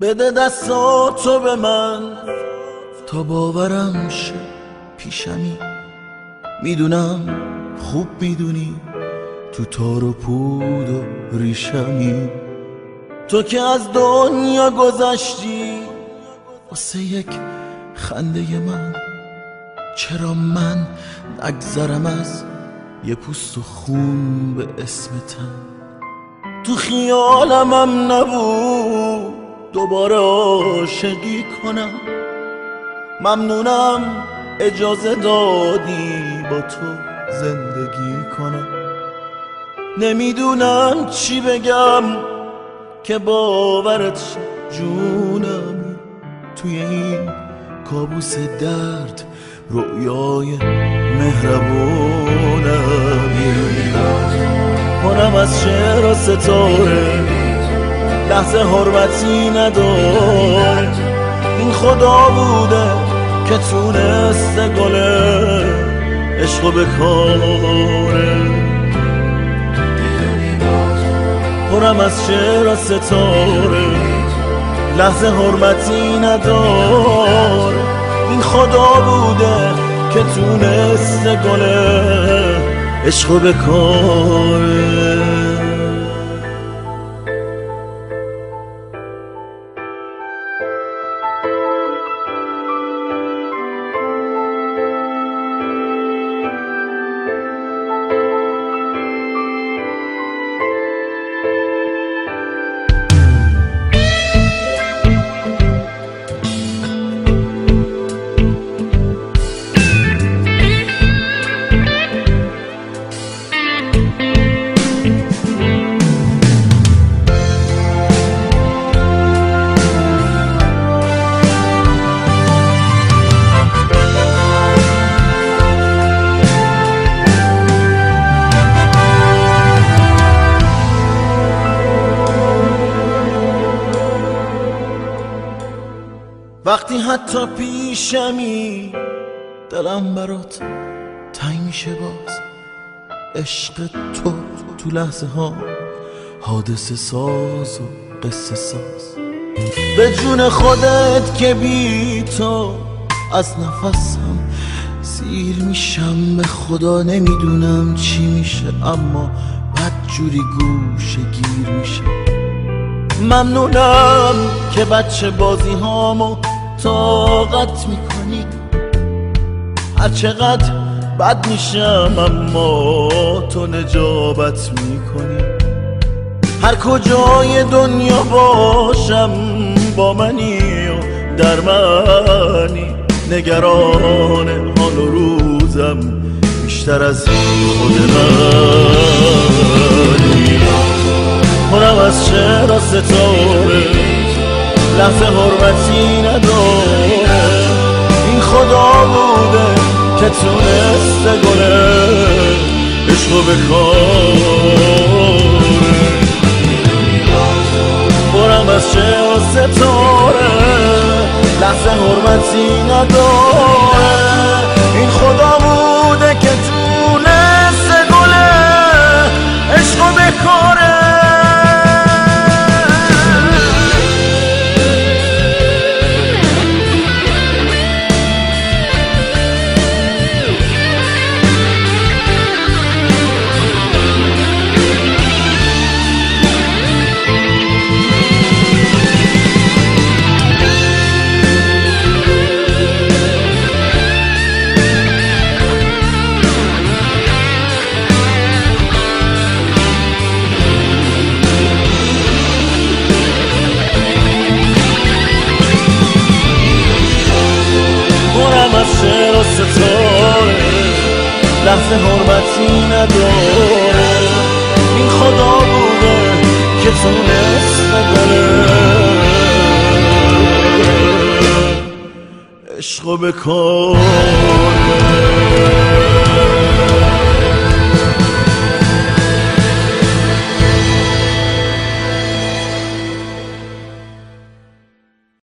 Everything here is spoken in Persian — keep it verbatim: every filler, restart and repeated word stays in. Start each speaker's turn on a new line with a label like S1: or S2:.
S1: بده دستاتو به من تا باورم شه پیشمی. میدونم خوب میدونی تو تار و پود و ریشمی. تو که از دنیا گذشتی واسه یک خنده من، چرا من نگذرم از یه پوست و خون به اسم تن؟ تو خیالم هم نبود دوباره عاشقی کنم. ممنونم اجازه دادی با تو زندگی کنم. نمیدونم چی بگم که باورت شه جونم، توی این کابوس درد رؤیای مهربونم. پرم از شعر و ستاره لحظه حرمتی نداره. این خدا بوده که تونسته گل عشقو بکاره. پرم از شعر و ستاره لحظه حرمتی نداره. این خدا بوده که تونسته گل عشقو بکاره. وقتی حتی پیشمی دلم برات تنگ میشه باز. عشق تو تو لحظه ها حادثه ساز و قصه ساز. به جون خودت که بی تو از نفسم سیر میشم. به خدا نمیدونم چی میشه اما بدجوری گوشه گیر میشه. ممنونم که بچه بازی هامو طاقت میکنی. هر چقدر بد میشم اما تو نجابت میکنی. هر کجای دنیا باشم با منی و در منی. نگران حال و روزم بیشتر از خود منی. پرم از شعر و ستاره لحظه حرمتی نداره. این خدا بوده که تونسته گل عشقو بکاره. پرم از شعر و ستاره لحظه حرمتی نداره. این خدا بوده که تونسته گل عشقو بکاره. شعر و ستاره لحظه حرمتی نداره. این خدا بوده که تونسته گل عشقو بکاره.